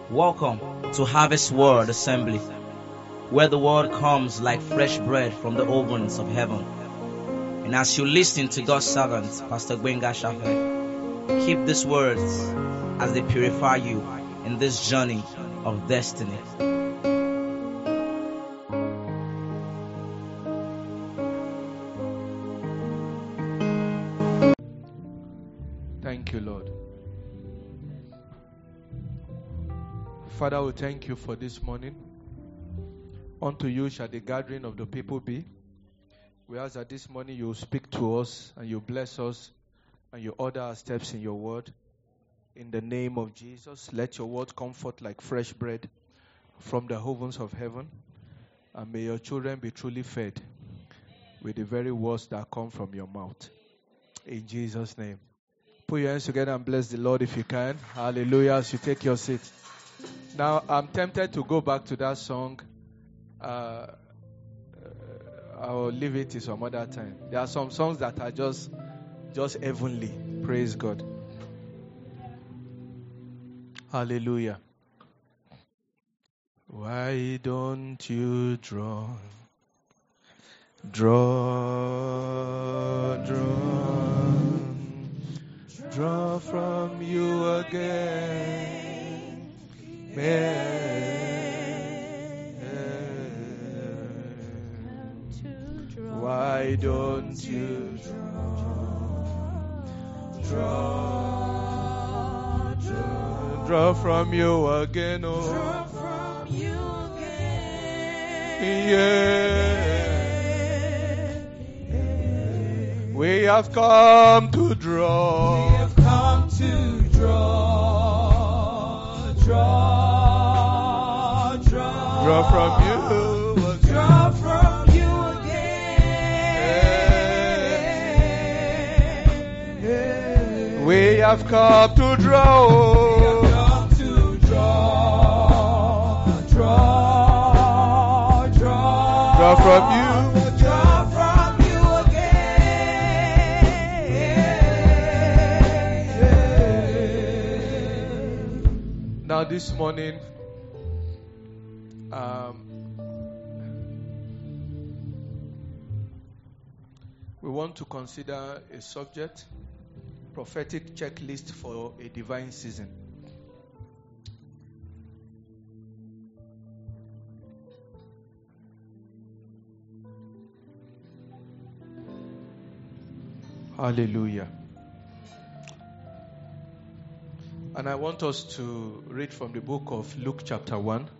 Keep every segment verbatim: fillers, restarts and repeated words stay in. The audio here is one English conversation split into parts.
Welcome to Harvest Word Assembly, where the word comes like fresh bread from the ovens of heaven. And as you listen to God's servant, Pastor Gbenga Shafe, keep these words as they purify you in this journey of destiny. Thank you, Lord. Father, we thank you for this morning. Unto you shall the gathering of the people be. We ask that this morning you speak to us and you bless us and you order our steps in your word. In the name of Jesus, let your word comfort like fresh bread from the ovens of heaven. And may your children be truly fed with the very words that come from your mouth. In Jesus' name. Put your hands together and bless the Lord if you can. Hallelujah. As you take your seat. Now, I'm tempted to go back to that song. Uh, I'll leave it to some other time. There are some songs that are just, just heavenly. Praise God. Hallelujah. Why don't you draw, draw, draw, draw from you again? Why don't you draw, draw, draw, draw from you again, oh, draw from you again, yeah. We have come to draw, we have come to draw, draw. Draw from you, draw from you again. We have come to draw. We have come to draw, draw, draw. Draw from you. Draw from you again. Now this morning, Um, we want to consider a subject, prophetic checklist for a divine season. Hallelujah. And I want us to read from the book of Luke chapter one.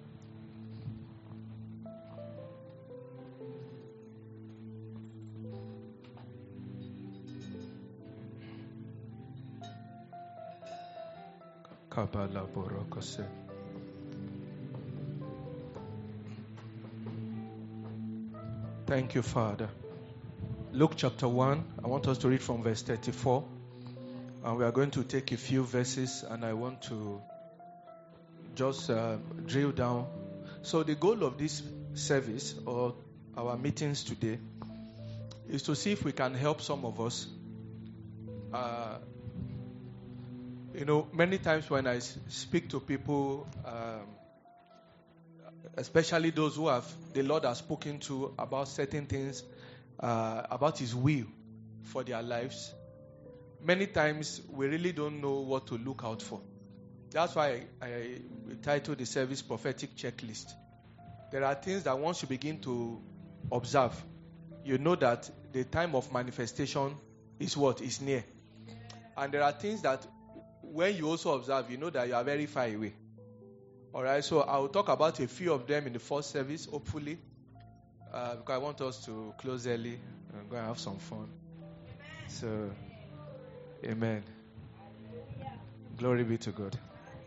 Thank you, Father. Luke chapter one, I want us to read from verse thirty-four. And we are going to take a few verses and I want to just uh, drill down. So the goal of this service or our meetings today is to see if we can help some of us. Uh, You know, many times when I speak to people, um, especially those who have the Lord has spoken to about certain things, uh, about His will for their lives, many times we really don't know what to look out for. That's why I, I titled the service Prophetic Checklist. There are things that once you begin to observe, you know that the time of manifestation is what is near. And there are things that when you also observe, you know that you are very far away. All right, so I will talk about a few of them in the first service, hopefully, uh, because I want us to close early and go and have some fun. So, amen. Glory be to God.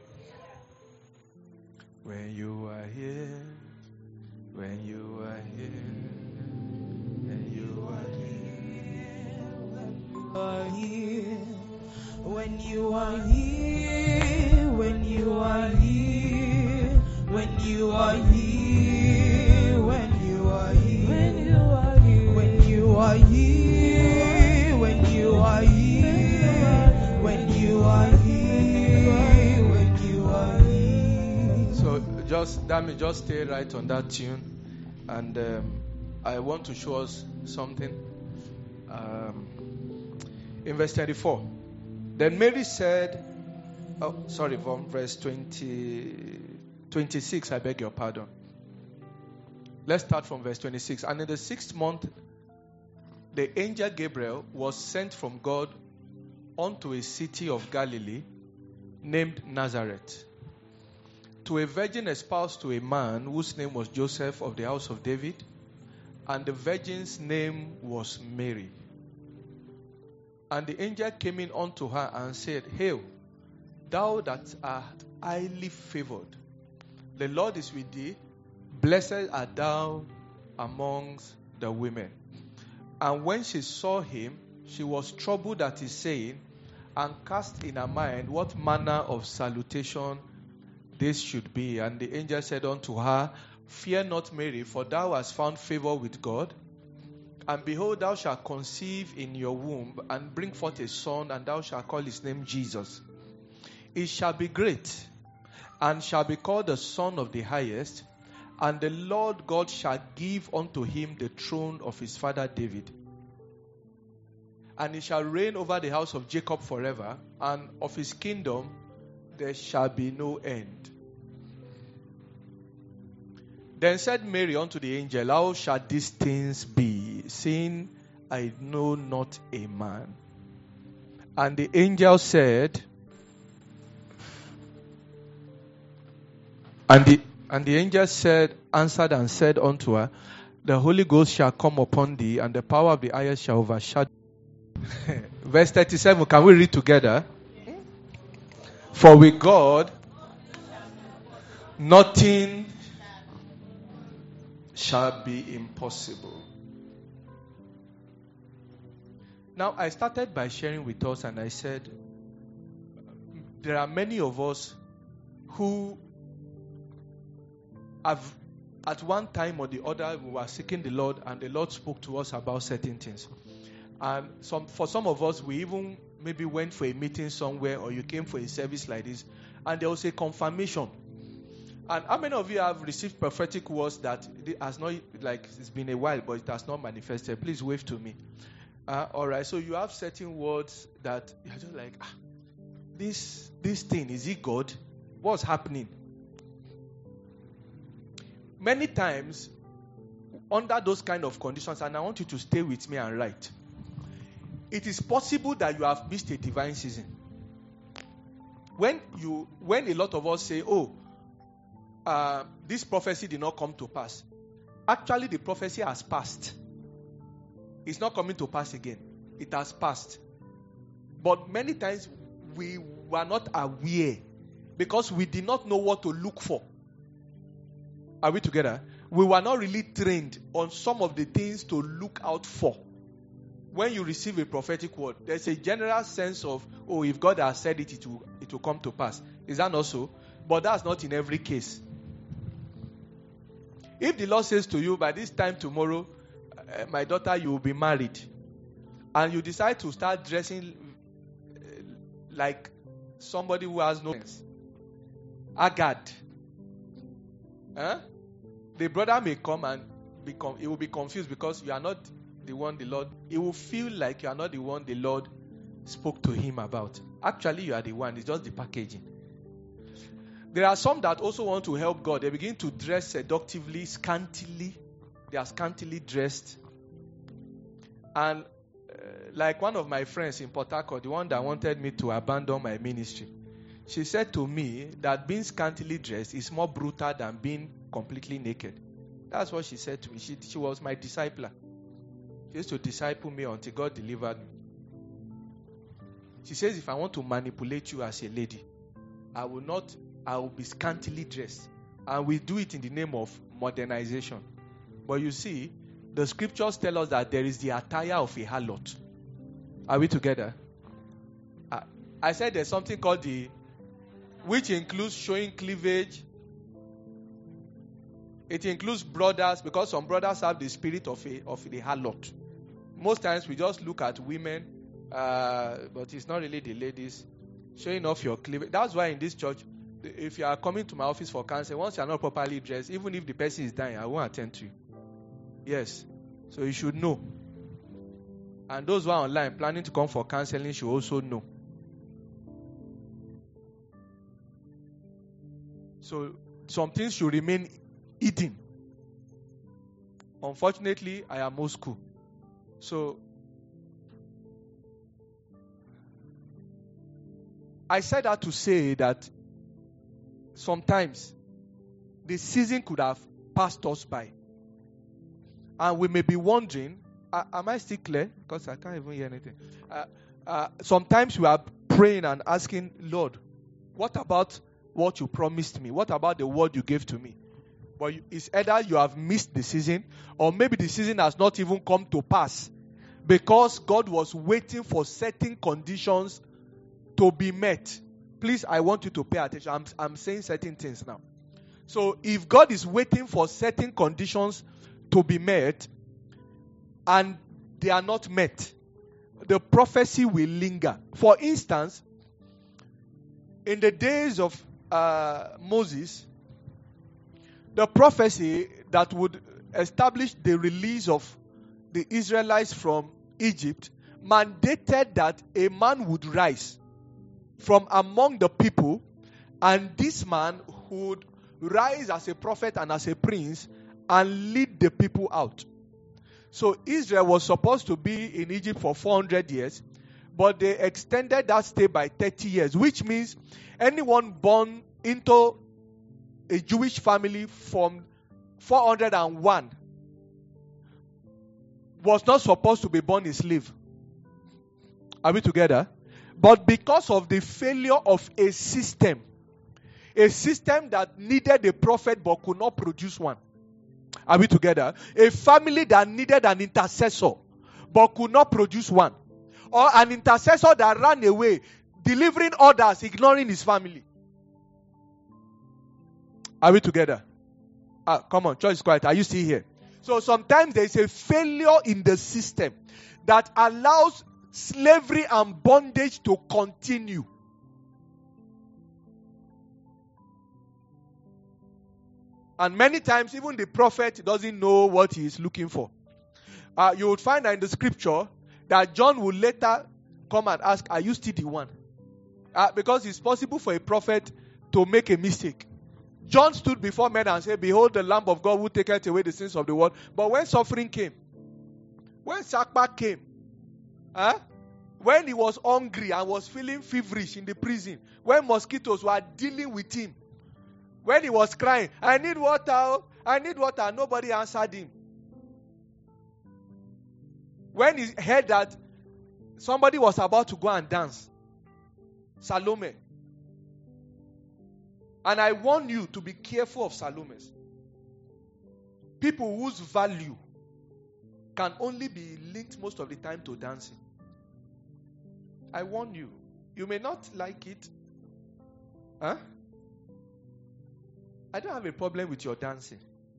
When you are here, when you are here, when you are here, when you are here, when you are here, when you are here, when you are here, when you are here, when you are here, when you are here, when you are here, when you are here, when you are here. just that means just stay right on that tune, and um, I want to show us something. Um, in verse twenty-four, then Mary said, "Oh, sorry, from verse twenty, twenty-six. I beg your pardon. Let's start from verse twenty-six. And in the sixth month, the angel Gabriel was sent from God unto a city of Galilee named Nazareth, to a virgin espoused to a man whose name was Joseph of the house of David, and the virgin's name was Mary. And the angel came in unto her and said, Hail, thou that art highly favored, the Lord is with thee, blessed art thou amongst the women. And when she saw him, she was troubled at his saying, and cast in her mind what manner of salutation this should be. And the angel said unto her, Fear not, Mary, for thou hast found favor with God. And behold, thou shalt conceive in your womb, and bring forth a son, and thou shalt call his name Jesus. He shall be great, and shall be called the Son of the Highest. And the Lord God shall give unto him the throne of his father David. And he shall reign over the house of Jacob forever, and of his kingdom there shall be no end. Then said Mary unto the angel, How shall these things be, seeing I know not a man? And the angel said, and the And the angel said, answered and said unto her, The Holy Ghost shall come upon thee, and the power of the highest shall overshadow. Verse thirty-seven, can we read together? For with God, nothing shall be impossible. Now, I started by sharing with us, and I said, there are many of us who have, at one time or the other, we were seeking the Lord, and the Lord spoke to us about certain things. And some, for some of us, we even maybe went for a meeting somewhere, or you came for a service like this, and there was a confirmation. And how many of you have received prophetic words that it has not, like, it's been a while, but it has not manifested? Please wave to me. Uh, all right, so you have certain words that you're just like, ah, this this thing, is it God? What's happening? Many times, under those kind of conditions, and I want you to stay with me and write, it is possible that you have missed a divine season. When you, when a lot of us say, oh, uh, this prophecy did not come to pass, actually the prophecy has passed. It's not coming to pass again. It has passed. But many times we were not aware because we did not know what to look for. Are we together? We were not really trained on some of the things to look out for. When you receive a prophetic word, there's a general sense of, oh, if God has said it, it will, it will come to pass. Is that not so? But that's not in every case. If the Lord says to you, by this time tomorrow, uh, my daughter, you will be married, and you decide to start dressing uh, like somebody who has no sense, Agad, huh? The brother may come and become, he will be confused because you are not the one the Lord, he will feel like you are not the one the Lord spoke to him about. Actually, you are the one, it's just the packaging. There are some that also want to help God. They begin to dress seductively, scantily. They are scantily dressed. And uh, like one of my friends in Port Harcourt, the one that wanted me to abandon my ministry, she said to me that being scantily dressed is more brutal than being completely naked. That's what she said to me. She, she was my discipler. She used to disciple me until God delivered me. She says, if I want to manipulate you as a lady, I will not, I will be scantily dressed. And we do it in the name of modernization. But you see, the scriptures tell us that there is the attire of a harlot. Are we together? I, I said there's something called the, which includes showing cleavage. It includes brothers, because some brothers have the spirit of a of the harlot. Most times we just look at women, uh, but it's not really the ladies showing off your cleavage. That's why in this church, If you are coming to my office for counseling, once you are not properly dressed, even if the person is dying, I won't attend to you. Yes. So you should know. And those who are online planning to come for counseling should also know. So some things should remain hidden. Unfortunately, I am old school. So I said that to say that sometimes the season could have passed us by. And we may be wondering, uh, am I still clear? Because I can't even hear anything. Uh, uh, sometimes we are praying and asking, Lord, what about what you promised me? What about the word you gave to me? But you, it's either you have missed the season, or maybe the season has not even come to pass, because God was waiting for certain conditions to be met. Please, I want you to pay attention. I'm, I'm saying certain things now. So if God is waiting for certain conditions to be met, and they are not met, the prophecy will linger. For instance, in the days of uh, Moses, the prophecy that would establish the release of the Israelites from Egypt mandated that a man would rise from among the people, and this man would rise as a prophet and as a prince and lead the people out. So Israel was supposed to be in Egypt for four hundred years, but they extended that stay by thirty years, which means anyone born into a Jewish family from four hundred one was not supposed to be born a slave. Are we together? But because of the failure of a system, a system that needed a prophet but could not produce one. Are we together? A family that needed an intercessor but could not produce one. Or an intercessor that ran away, delivering orders, ignoring his family. Are we together? Ah, come on, church is quiet. Are you still here? So sometimes there is a failure in the system that allows slavery and bondage to continue. And many times, even the prophet doesn't know what he is looking for. Uh, you would find that in the scripture that John will later come and ask, are you still the one? Uh, because it's possible for a prophet to make a mistake. John stood before men and said, behold the Lamb of God who taketh away the sins of the world. But when suffering came, when Sakpa came, huh? When he was hungry and was feeling feverish in the prison, when mosquitoes were dealing with him, when he was crying, I need water, I need water, nobody answered him. When he heard that somebody was about to go and dance, Salome. And I warn you to be careful of Salomes. People whose value can only be linked most of the time to dancing. I warn you. You may not like it. Huh? I don't have a problem with your dancing.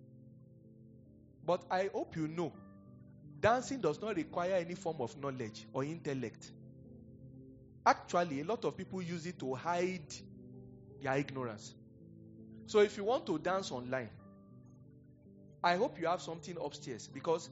But I hope you know, dancing does not require any form of knowledge or intellect. Actually, a lot of people use it to hide their ignorance. So if you want to dance online, I hope you have something upstairs, because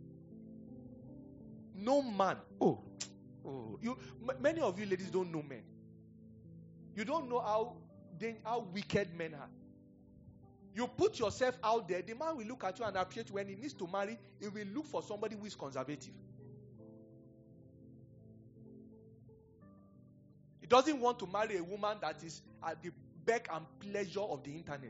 no man, oh, oh, you, m- many of you ladies don't know men. You don't know how, they, how wicked men are. You put yourself out there, the man will look at you and appreciate you. When he needs to marry, he will look for somebody who is conservative. He doesn't want to marry a woman that is at the beck and pleasure of the internet.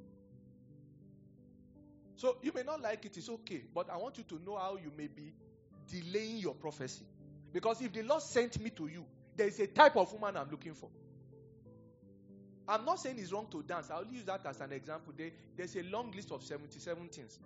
So you may not like it, it's okay. But I want you to know how you may be delaying your prophecy. Because if the Lord sent me to you, there is a type of woman I'm looking for. I'm not saying it's wrong to dance. I'll use that as an example. There, there's a long list of seventy-seven things.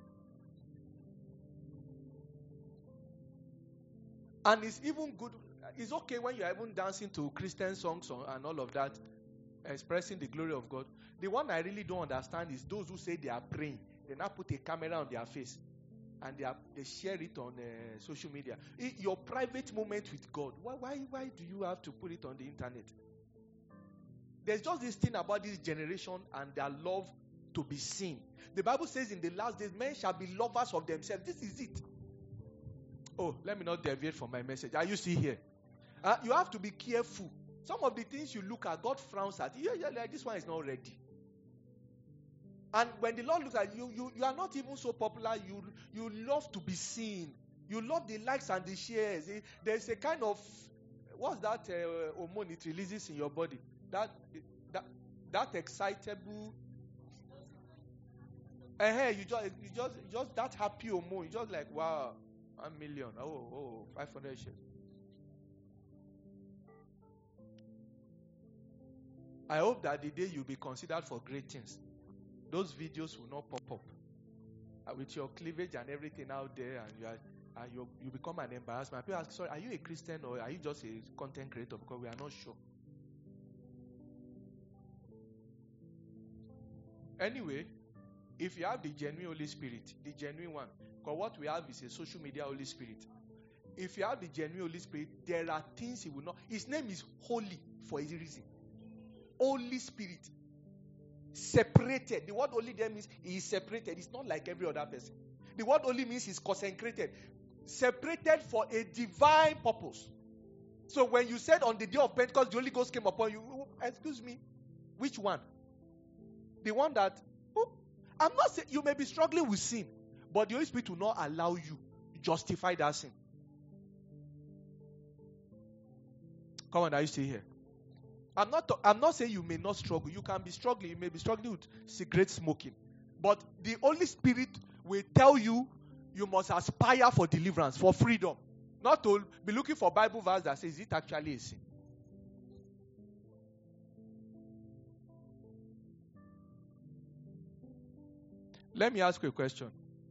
And it's even good. It's okay when you're even dancing to Christian songs and all of that, expressing the glory of God. The one I really don't understand is those who say they are praying. They now put a camera on their face and they, are, they share it on uh, social media. I, your private moment with God, why, why, why do you have to put it on the internet? There's just this thing about this generation and their love to be seen. The Bible says in the last days, men shall be lovers of themselves. This is it. Oh, let me not deviate from my message. Are you still here? Uh, you have to be careful. Some of the things you look at, God frowns at. Yeah, yeah, like this one is not ready. And when the Lord looks at you, you, you are not even so popular. You, you love to be seen. You love the likes and the shares. There's a kind of, what's that uh, hormone it releases in your body? That that that excitable. Uh, hey, you just you just just that happy hormone. You just like, wow, one million. Oh, oh, five hundred shares. I hope that the day you'll be considered for great things, those videos will not pop up uh, with your cleavage and everything out there, and you are and you you become an embarrassment. People ask, sorry, are you a Christian or are you just a content creator? Because we are not sure. Anyway, if you have the genuine Holy Spirit, the genuine one, because what we have is a social media Holy Spirit. If you have the genuine Holy Spirit, there are things he will not. His name is holy for a reason. Holy Spirit. Separated. The word holy there means he is separated. It's not like every other person. The word holy means he's consecrated. Separated for a divine purpose. So when you said on the day of Pentecost, the Holy Ghost came upon you, excuse me, which one? The one that, oh, I'm not saying, you may be struggling with sin, but the Holy Spirit will not allow you to justify that sin. Come on, are you still here? I'm not, I'm not saying you may not struggle. You can be struggling. You may be struggling with cigarette smoking. But the Holy Spirit will tell you, you must aspire for deliverance, for freedom. Not to be looking for Bible verse that says, is it actually a sin? Let me ask you a question.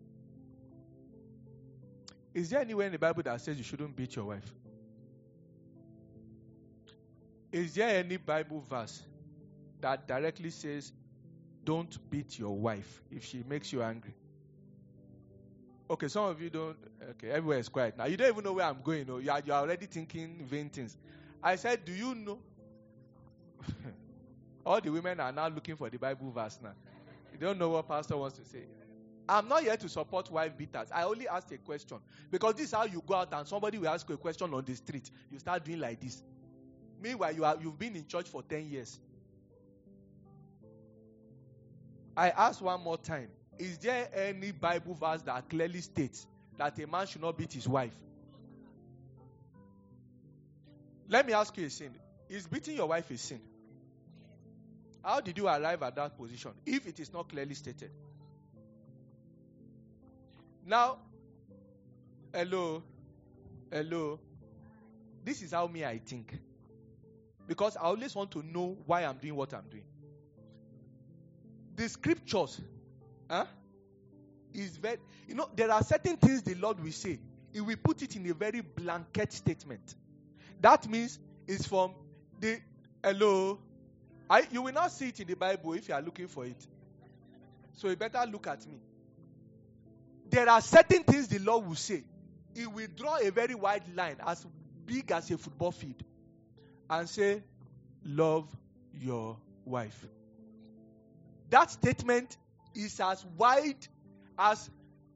Is there anywhere in the Bible that says you shouldn't beat your wife? Is there any Bible verse that directly says, don't beat your wife if she makes you angry? Okay, some of you don't. Okay, everywhere is quiet now. You don't even know where I'm going. No? You are, you are already thinking vain things. I said, do you know? All the women are now looking for the Bible verse now. You don't know what pastor wants to say. I'm not here to support wife beaters. I only asked a question. Because this is how you go out and somebody will ask you a question on the street. You start doing like this. Meanwhile, you are, you've been in church for ten years. I ask one more time. Is there any Bible verse that clearly states that a man should not beat his wife? Let me ask you a sin. Is beating your wife a sin? How did you arrive at that position if it is not clearly stated? Now, hello, hello. This is how me I think. Because I always want to know why I'm doing what I'm doing. The scriptures, huh, is very, you know, there are certain things the Lord will say. He will put it in a very blanket statement. That means it's from the, hello, I, you will not see it in the Bible if you are looking for it. So you better look at me. There are certain things the Lord will say. He will draw a very wide line as big as a football field and say, love your wife. That statement is as wide as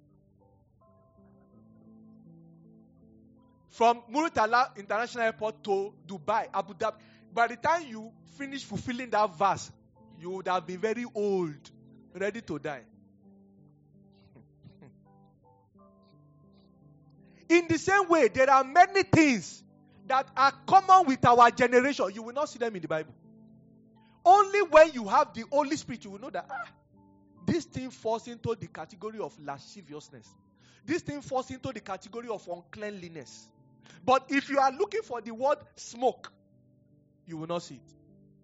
from Muritala International Airport to Dubai, Abu Dhabi. By the time you finish fulfilling that verse, you would have been very old, ready to die. In the same way, there are many things that are common with our generation. You will not see them in the Bible. Only when you have the Holy Spirit, you will know that ah, this thing falls into the category of lasciviousness. This thing falls into the category of uncleanliness. But if you are looking for the word smoke, you will not see it.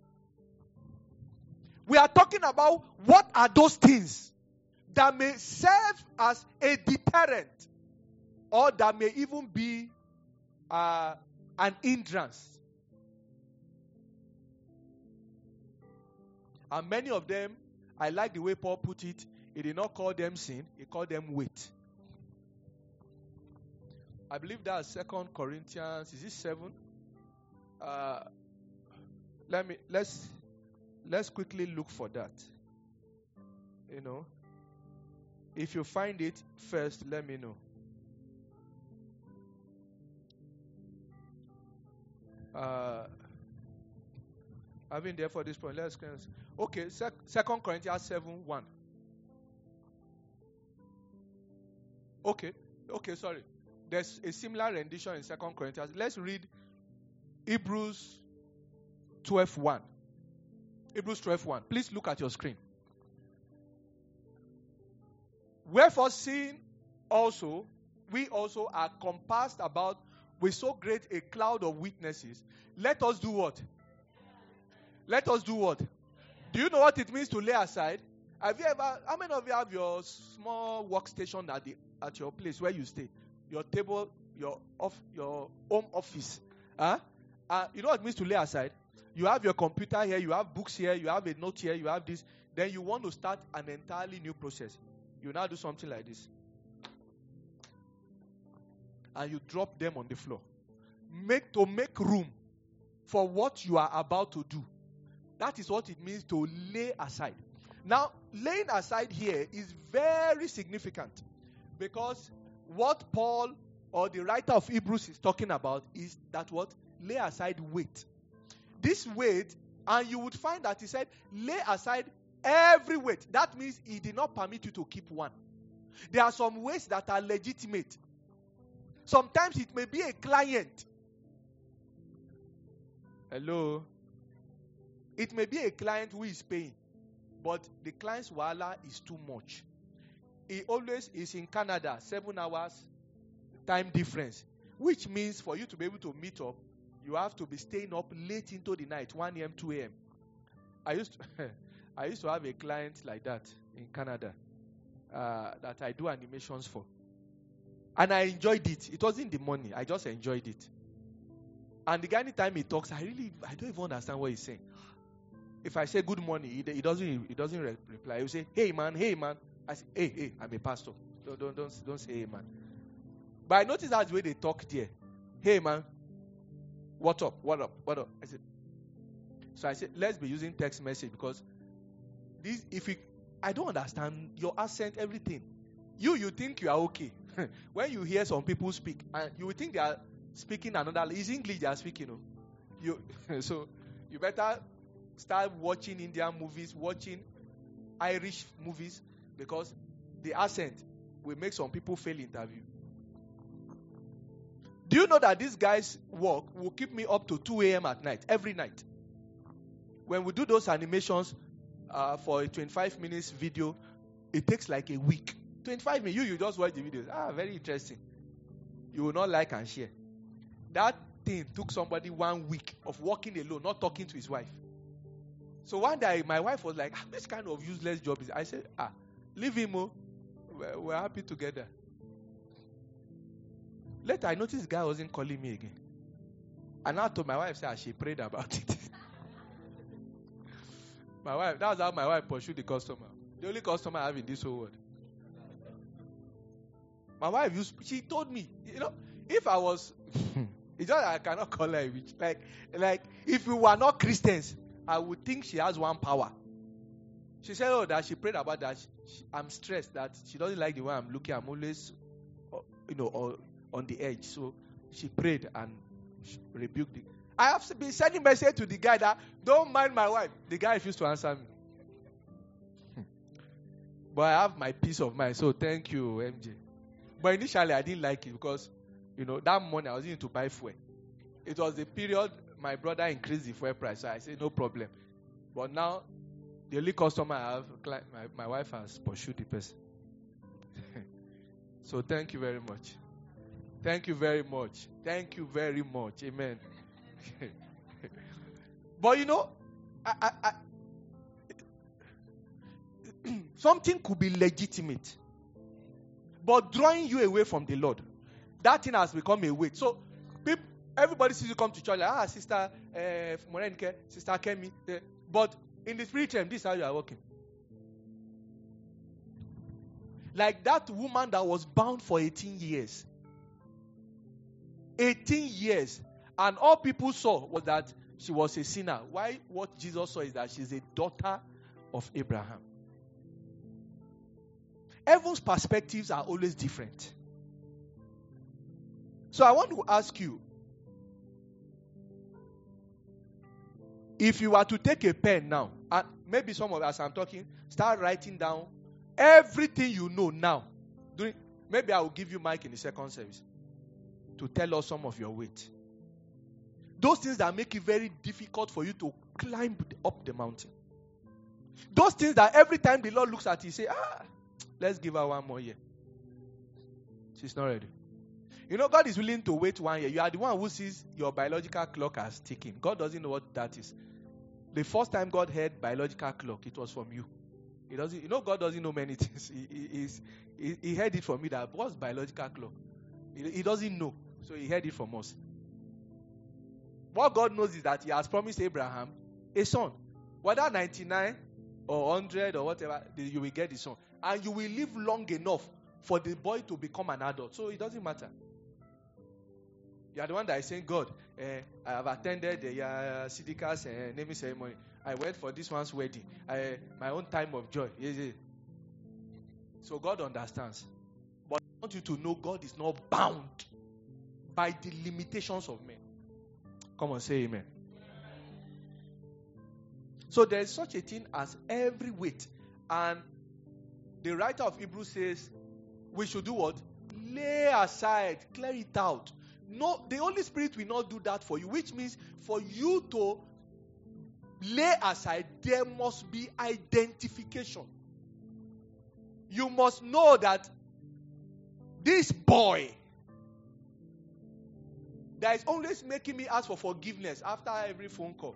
We are talking about what are those things that may serve as a deterrent or that may even be uh, an hindrance. And many of them, I like the way Paul put it, he did not call them sin, he called them weight. I believe that's Second Corinthians, is it seven? Uh, let me, let's, let's quickly look for that. You know, if you find it first, let me know. Uh, I've been there for this point. Let's okay. Sec, Second Corinthians seven one. Okay, okay. Sorry, there's a similar rendition in Second Corinthians. Let's read Hebrews twelve one. Hebrews twelve one. Please look at your screen. Wherefore, seeing also, we also are compassed about with so great a cloud of witnesses. Let us do what? Let us do what? Do you know what it means to lay aside? Have you ever, how many of you have your small workstation at the at your place where you stay? Your table, your off, your home office. Huh? Uh, you know what it means to lay aside? You have your computer here, you have books here, you have a note here, you have this. Then you want to start an entirely new process. You now do something like this. And you drop them on the floor. Make to make room for what you are about to do. That is what it means to lay aside. Now, laying aside here is very significant, because what Paul or the writer of Hebrews is talking about is that what? Lay aside weight. This weight, and you would find that he said, lay aside every weight. That means he did not permit you to keep one. There are some weights that are legitimate. Sometimes it may be a client. Hello? It may be a client who is paying, but the client's wala is too much. He always is in Canada, seven hours time difference, which means for you to be able to meet up, you have to be staying up late into the night, one a.m., two a.m. I used to, I used to have a client like that in Canada uh, that I do animations for. And I enjoyed it. It wasn't the money. I just enjoyed it. And the guy, anytime he talks, I really, I don't even understand what he's saying. If I say good morning, he, he doesn't, he doesn't re- reply. He will say, hey man, hey man. I say, hey, hey, I'm a pastor. Don't, don't, don't, don't say hey man. But I noticed that's the way they talk there. Hey man, what up, what up, what up? I said, so I said, let's be using text message, because this, if you, I don't understand your accent, everything. You, you think you are okay. When you hear some people speak, and you will think they are speaking another, it's English they are speaking. You, know? So you better start watching Indian movies, watching Irish movies, because the accent will make some people fail interview. Do you know that these guys' work will keep me up to two a.m. at night, every night? When we do those animations uh, for a twenty-five minutes video, it takes like a week. twenty-five minutes, you, you just watch the videos. Ah, very interesting. You will not like and share. That thing took somebody one week of working alone, not talking to his wife. So one day, my wife was like, ah, this kind of useless job is. I said, ah, leave him, oh. We're, we're happy together. Later, I noticed the guy wasn't calling me again. And I told my wife, say, she prayed about it. My wife, that's how my wife pursued the customer. The only customer I have in this whole world. My wife used, she told me, you know, if I was, it's just I cannot call her a witch. Like, like, if we were not Christians, I would think she has one power. She said, oh, that she prayed about that. She, she, I'm stressed that she doesn't like the way I'm looking. I'm always, you know, on the edge. So she prayed and she rebuked it. I have been sending message to the guy that, don't mind my wife. The guy refused to answer me. But I have my peace of mind. So thank you, M J. But initially, I didn't like it because, you know, that morning I was in to buy fuel. It was the period my brother increased the fuel price. So I said, no problem. But now, the only customer I have, my, my wife has pursued the person. So thank you very much. Thank you very much. Thank you very much. Amen. But you know, I, I, I, something could be legitimate, but drawing you away from the Lord, that thing has become a weight. So, people, everybody sees you come to church like, ah, sister uh, Morenike, sister Kemi, uh, but in the spirit realm, this is how you are working. Like that woman that was bound for eighteen years. eighteen years. And all people saw was that She was a sinner. Why? What Jesus saw is that she's a daughter of Abraham. Heaven's perspectives are always different. So I want to ask you, if you were to take a pen now, and maybe some of us, I'm talking, start writing down everything you know now. During, maybe I will give you Mike in the second service to tell us some of your weight. Those things that make it very difficult for you to climb up the mountain. Those things that every time the Lord looks at you, say, ah, let's give her one more year. She's not ready. You know, God is willing to wait one year. You are the one who sees your biological clock as ticking. God doesn't know what that is. The first time God heard biological clock, it was from you. He doesn't. You know, God doesn't know many things. He, he, he, he heard it from me that what's biological clock? He, he doesn't know. So he heard it from us. What God knows is that he has promised Abraham a son. Whether ninety-nine or one hundred or whatever, you will get the son. And you will live long enough for the boy to become an adult. So it doesn't matter. You are the one that is saying, God, uh, I have attended the uh, Sidika's uh, naming ceremony. I went for this one's wedding. I, my own time of joy. Yes, yes. So God understands. But I want you to know God is not bound by the limitations of men. Come on, say amen. So there is such a thing as every weight. And the writer of Hebrews says, we should do what? Lay aside, clear it out. No, the Holy Spirit will not do that for you, which means for you to lay aside, there must be identification. You must know that this boy that is always making me ask for forgiveness after every phone call.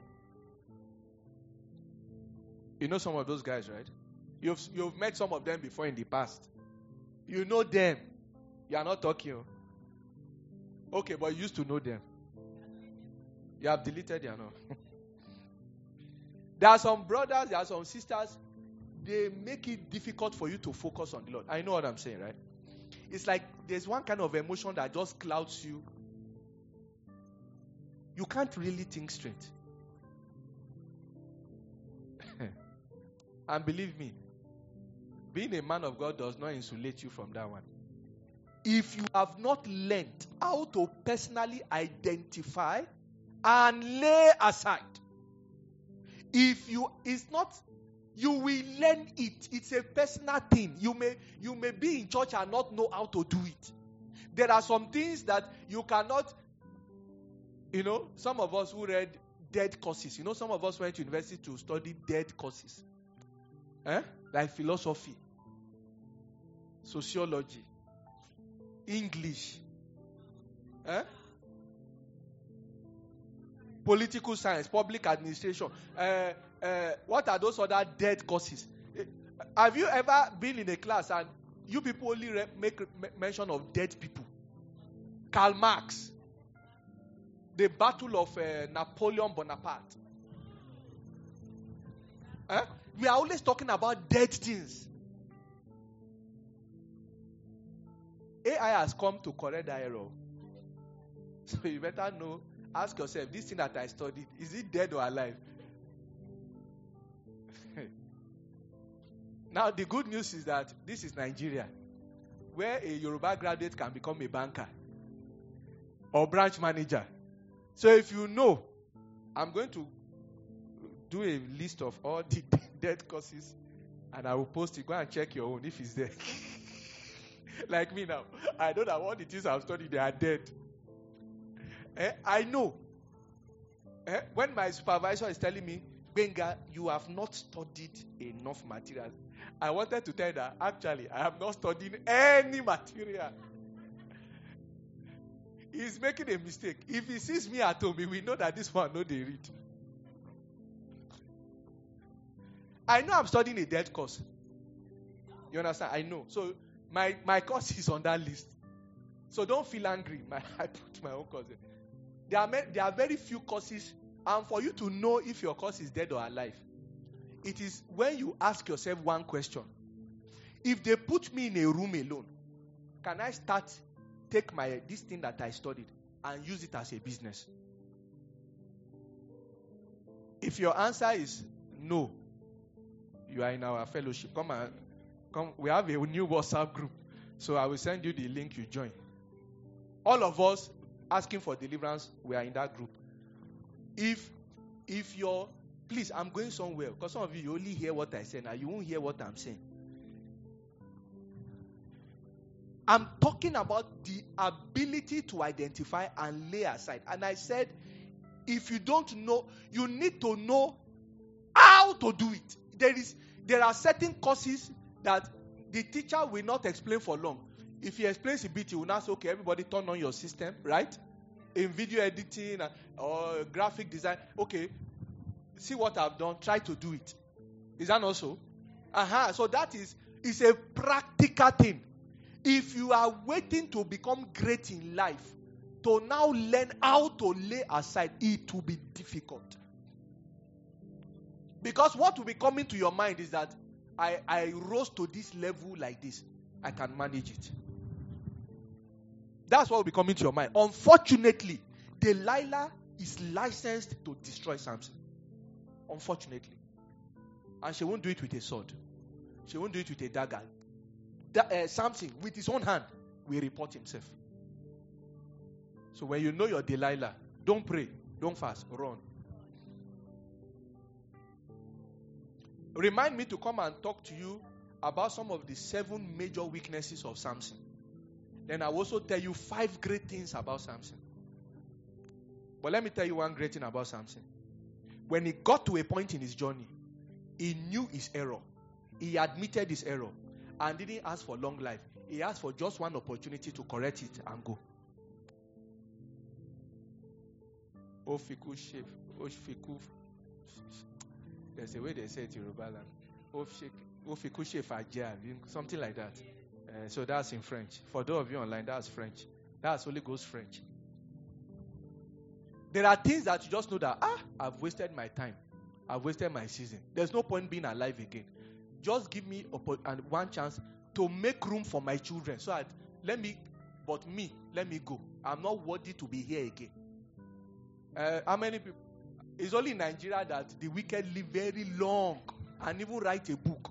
You know some of those guys, right? You've, you've met some of them before in the past. You know them. You are not talking. Okay, but you used to know them. You have deleted their number. There are some brothers, there are some sisters, they make it difficult for you to focus on the Lord. I know what I'm saying, right? It's like there's one kind of emotion that just clouds you. You can't really think straight. And believe me, being a man of God does not insulate you from that one. If you have not learned how to personally identify and lay aside, if you, it's not, you will learn it. It's a personal thing. You may, you may be in church and not know how to do it. There are some things that you cannot, you know, some of us who read dead courses, you know, some of us went to university to study dead courses. Eh? Like philosophy, sociology, English, eh? Political science, public administration. Uh, uh, what are those other dead courses? Uh, have you ever been in a class and you people only re- make re- mention of dead people? Karl Marx, the Battle of uh, Napoleon Bonaparte. Eh? We are always talking about dead things. A I has come to correct that error. So you better know, ask yourself, this thing that I studied, is it dead or alive? Now the good news is that this is Nigeria, where a Yoruba graduate can become a banker or branch manager. So if you know, I'm going to do a list of all the dead courses and I will post it. Go and check your own if it's there. Like me now. I know that all the things I've studied, they are dead. Eh? I know. Eh? When my supervisor is telling me, Benga, you have not studied enough material. I wanted to tell that, actually, I have not studied any material. He's making a mistake. If he sees me at home, he will know that this one, no, they read. I know I'm studying a dead course. You understand? I know. So my, my course is on that list. So don't feel angry. My, I put my own course there. There are, there are very few courses. And for you to know if your course is dead or alive, it is when you ask yourself one question. If they put me in a room alone, can I start, take my this thing that I studied and use it as a business? If your answer is no, you are in our fellowship. Come and come. We have a new WhatsApp group. So I will send you the link, you join. All of us asking for deliverance, we are in that group. If if you're, please, I'm going somewhere, because some of you, you only hear what I say now. You won't hear what I'm saying. I'm talking about the ability to identify and lay aside. And I said, if you don't know, you need to know how to do it. There is, there are certain courses that the teacher will not explain for long. If he explains a bit, he will not say, okay, everybody turn on your system, right? In video editing or graphic design, okay, see what I've done, try to do it. Is that not so? Uh-huh. So that is, is a practical thing. If you are waiting to become great in life, to now learn how to lay aside, it will be difficult. Because what will be coming to your mind is that I, I rose to this level like this. I can manage it. That's what will be coming to your mind. Unfortunately, Delilah is licensed to destroy Samson. Unfortunately. And she won't do it with a sword. She won't do it with a dagger. That, uh, Samson, with his own hand, will report himself. So when you know you're Delilah, don't pray, don't fast, run. Remind me to come and talk to you about some of the seven major weaknesses of Samson. Then I will also tell you five great things about Samson. But let me tell you one great thing about Samson. When he got to a point in his journey, he knew his error. He admitted his error and didn't ask for long life. He asked for just one opportunity to correct it and go. Ofiku shef, ofiku. There's a way they say it in Yoruba land. Ofiku shef ajia, something like that. Uh, so that's in French. For those of you online, that's French. That's Holy Ghost French. There are things that you just know that, ah, I've wasted my time. I've wasted my season. There's no point being alive again. Just give me a, one chance to make room for my children. So I, let me, but me, let me go. I'm not worthy to be here again. Uh, how many people? It's only in Nigeria that the wicked live very long and even write a book.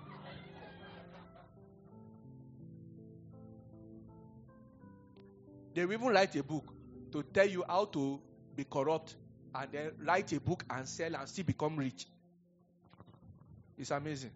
They will even write a book to tell you how to be corrupt and then write a book and sell and still become rich. It's amazing.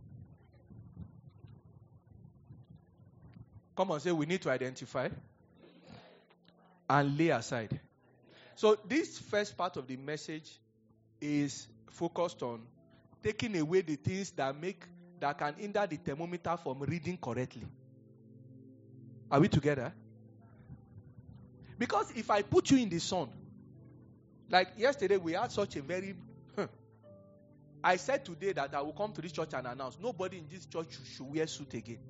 Come on, say we need to identify and lay aside. So this first part of the message is focused on taking away the things that make that can hinder the thermometer from reading correctly. Are we together? Because if I put you in the sun, like yesterday we had such a very huh, I said today that I will come to this church and announce nobody in this church should, should wear suit again.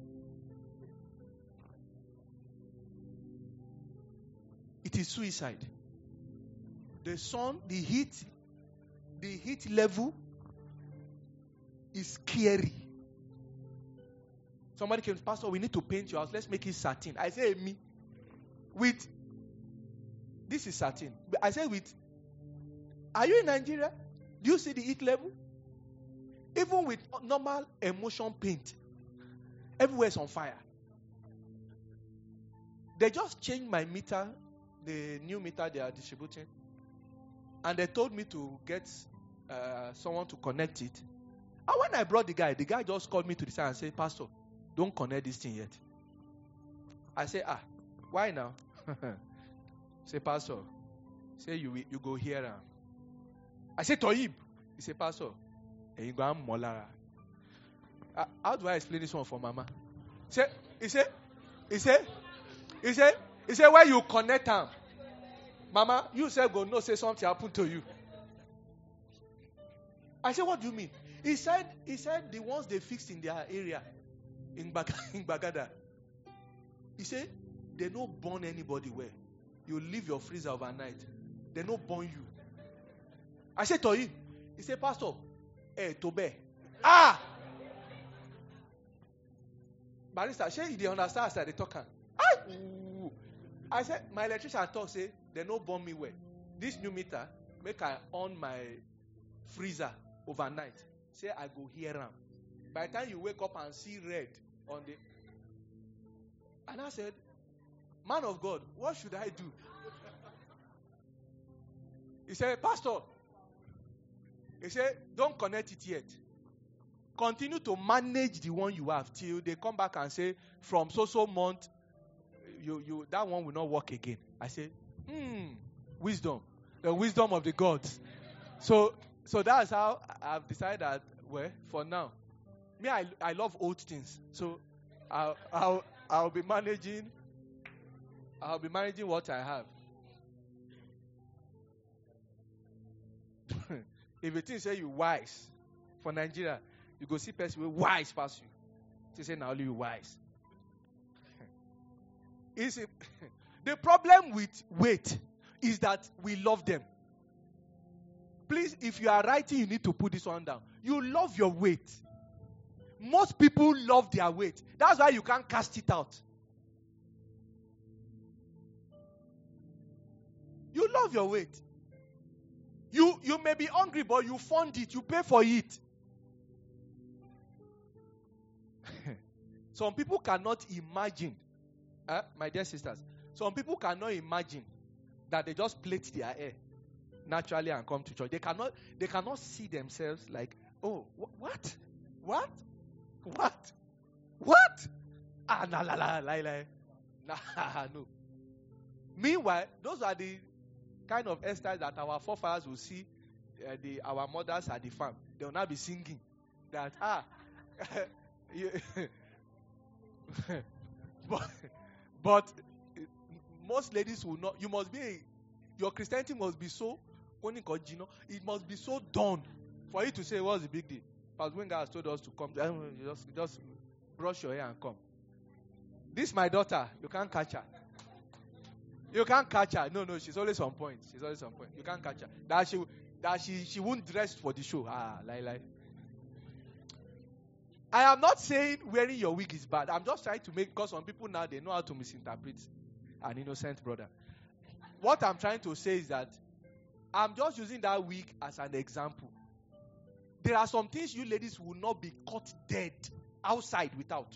It is suicide. The sun, the heat, the heat level is scary. Somebody came, Pastor, we need to paint your house. Let's make it satin. I say, me. With, this is satin. I say, with, are you in Nigeria? Do you see the heat level? Even with normal emulsion paint, everywhere is on fire. They just changed my meter, the new meter they are distributing. And they told me to get uh, someone to connect it. And when I brought the guy, the guy just called me to the side and said, Pastor, don't connect this thing yet. I say, ah, why now? Say, Pastor, say you you go here. Uh. I say, Toyib. He say, Pastor, you go molara. Uh, how do I explain this one for Mama? Say, he say, he say, he say, he say, where you connect them. Mama, you said go no say something happened to you. I said, what do you mean? He said, he said the ones they fixed in their area in, Bag- in Bagada. He said they don't burn anybody where. You leave your freezer overnight. They don't burn you. I said to him, he said, Pastor, eh, Tobe. Ah! Barista, say they understand as they talk. Ah! I said, my electrician talk say, they no burn me well. This new meter, make I on my freezer overnight. Say, I go hear him. By the time you wake up and see red on the... And I said, man of God, what should I do? He said, Pastor, he said, don't connect it yet. Continue to manage the one you have till they come back and say, from so-so month, you, you, that one will not work again. I said, hmm, wisdom. The wisdom of the gods. So, so that's how I've decided that, well, for now, me, I, I love old things. So, I'll, I'll, I'll be managing, I'll be managing what I have. If you think say you wise for Nigeria, you go see person who wise past you. They say now only you wise. Is it the problem with weight is that we love them. Please, if you are writing, you need to put this one down. You love your weight. Most people love their weight. That's why you can't cast it out. You love your weight. You, you may be hungry, but you fund it. You pay for it. Some people cannot imagine, uh, my dear sisters, some people cannot imagine that they just plait their hair naturally and come to church. They cannot, they cannot see themselves like, oh, wh- what? What? What? What? Ah, la, la, la, la, la. Nah, no. Meanwhile, those are the kind of hairstyles that our forefathers will see uh, the, our mothers at the farm. They will not be singing that, ah, you, but, but most ladies will not, you must be, a, your Christianity must be so, it must be so done for you to say, what's the big deal? Pastor Wenger has told us to come, just, just brush your hair and come. This my daughter, you can't catch her. You can't catch her. No, no, she's always on point. She's always on point. You can't catch her. That she, that she, she won't dress for the show. Ah, lie, lie. I am not saying wearing your wig is bad. I'm just trying to make, because some people now, they know how to misinterpret an innocent brother. What I'm trying to say is that I'm just using that wig as an example. There are some things you ladies will not be caught dead outside without.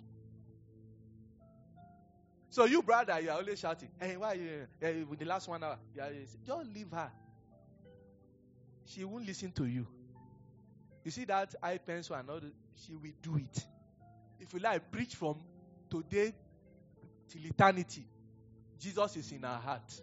So you, brother, you are always shouting, hey, why are you hey, with the last one hour? Yeah, just leave her. She won't listen to you. You see that eye pencil and all that? She will do it. If you like, preach from today till eternity. Jesus is in her heart.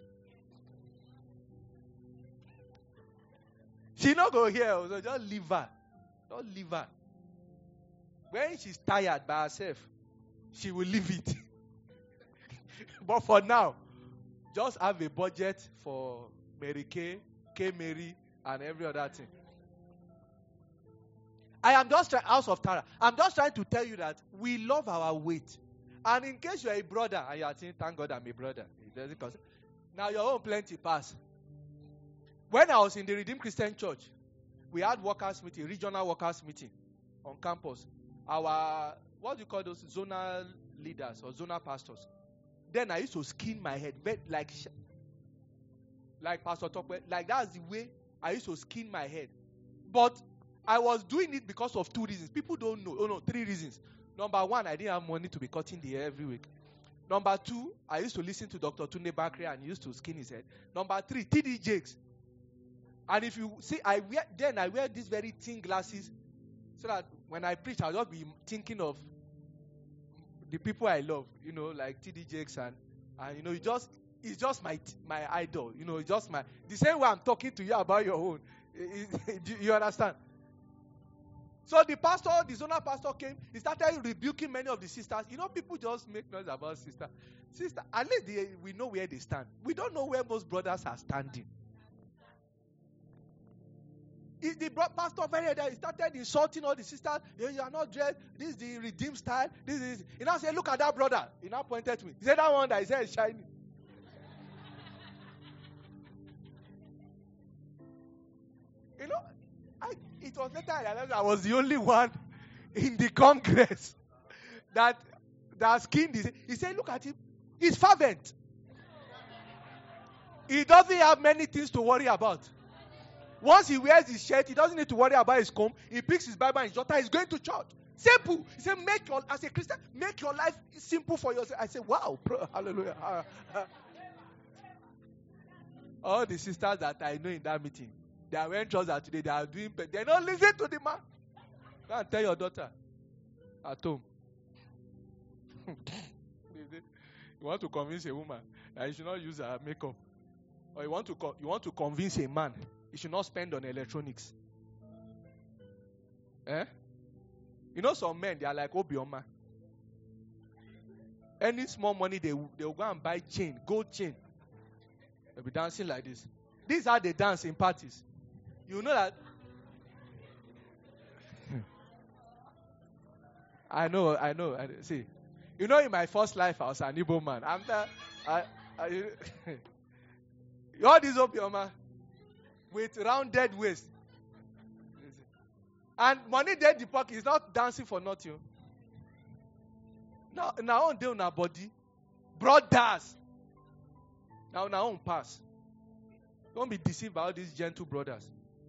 She not go here, so just leave her. Don't leave her. When she's tired by herself, she will leave it. But for now, just have a budget for Mary Kay, K Mary, and every other thing. I am just trying, House of Tara, I'm just trying to tell you that we love our weight. And in case you are a brother, and you are saying, thank God I'm a brother. It doesn't cost. Now your own plenty pass. When I was in the Redeemed Christian Church, we had workers meeting, regional workers meeting on campus. Our, what do you call those, zonal leaders or zonal pastors. Then I used to skin my head, like, like Pastor Tokwe, like that's the way I used to skin my head. But I was doing it because of two reasons. People don't know. Oh no, three reasons. Number one, I didn't have money to be cutting the hair every week. Number two, I used to listen to Doctor Tunde Bakri and he used to skin his head. Number three, T D Jakes. And if you see, I wear then I wear these very thin glasses so that when I preach, I'll just be thinking of the people I love, you know, like T D Jakes and, and you know, it just it's just my my idol, you know, it's just my the same way I'm talking to you about your own. It, it, you, you understand? So the pastor, the zonal pastor came, he started rebuking many of the sisters. You know, people just make noise about sister. Sister, at least they, we know where they stand. We don't know where most brothers are standing. Is the pastor very there? He started insulting all the sisters. You, you are not dressed. This is the redeemed style. This is. He now said, "Look at that brother." He now pointed to me. He said, "That one that his hair is shining." You know, I, it was later I realized I was the only one in the Congress that that skinned his. He said, "Look at him. He's fervent. He doesn't have many things to worry about." Once he wears his shirt, he doesn't need to worry about his comb. He picks his Bible and his daughter is going to church. Simple. He said, make your, as a Christian, make your life simple for yourself. I said, wow, bro, hallelujah. Uh, uh. All the sisters that I know in that meeting, they are wearing trousers today. They are doing, they don't listen to the man. Go and tell your daughter at home. You want to convince a woman that you should not use her makeup, or you want to co- you want to convince a man he should not spend on electronics. Eh? You know some men, they are like Obioma. Any small money they they will go and buy chain, gold chain. They'll be dancing like this. These are the dance in parties. You know that. I know, I know. I, see, you know, in my first life, I was an Igbo man. I'm the, I, I, all these Obioma with rounded waist. And money there the pocket is not dancing for nothing. Now, now on day on our body, brothers. Now, now on pass. Don't be deceived by all these gentle brothers.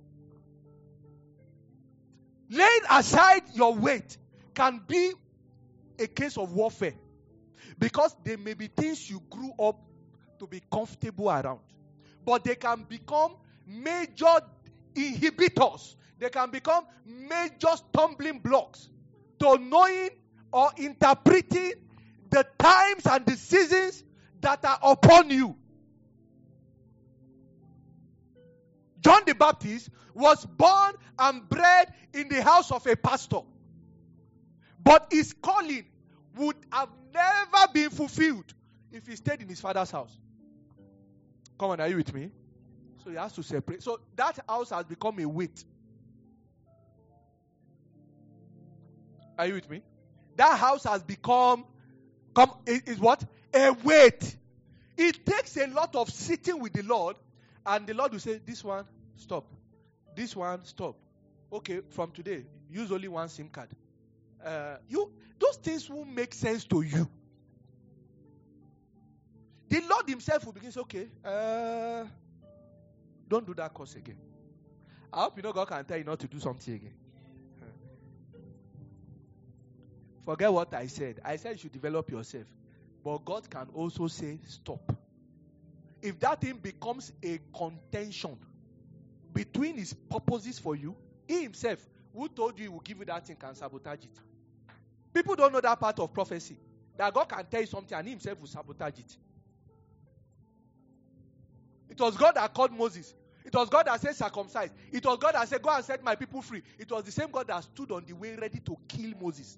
Laying aside your weight can be a case of warfare, because there may be things you grew up to be comfortable around, but they can become major inhibitors. They can become major stumbling blocks to knowing or interpreting the times and the seasons that are upon you. John the Baptist was born and bred in the house of a pastor, but his calling would have never been fulfilled if he stayed in his father's house. Come on, are you with me? So he has to separate. So that house has become a weight. Are you with me? That house has become, come, is, is what? A weight. It takes a lot of sitting with the Lord, and the Lord will say, this one, stop. This one, stop. Okay, from today, use only one SIM card. Uh, you, those things will make sense to you. The Lord himself will begin to say, okay, uh, don't do that course again. I hope you know God can tell you not to do something again. Forget what I said. I said you should develop yourself. But God can also say, stop. If that thing becomes a contention between his purposes for you, he himself, who told you he will give you that thing, can sabotage it. People don't know that part of prophecy. That God can tell you something and he himself will sabotage it. It was God that called Moses. It was God that said circumcise. It was God that said, go and set my people free. It was the same God that stood on the way ready to kill Moses.